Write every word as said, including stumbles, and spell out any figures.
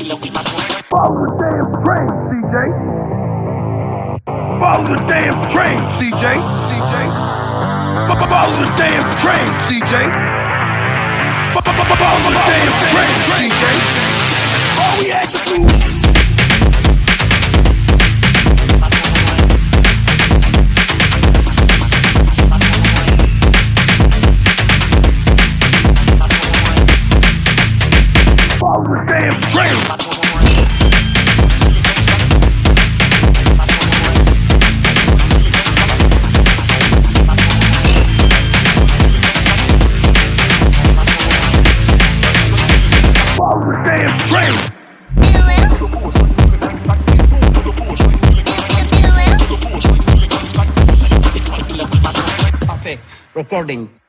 Follow the damn train, C J. Follow the damn train, C J. C J. Follow the damn train, C J. Follow the damn train, C J. All we had to do. Follow the damn train. Recording.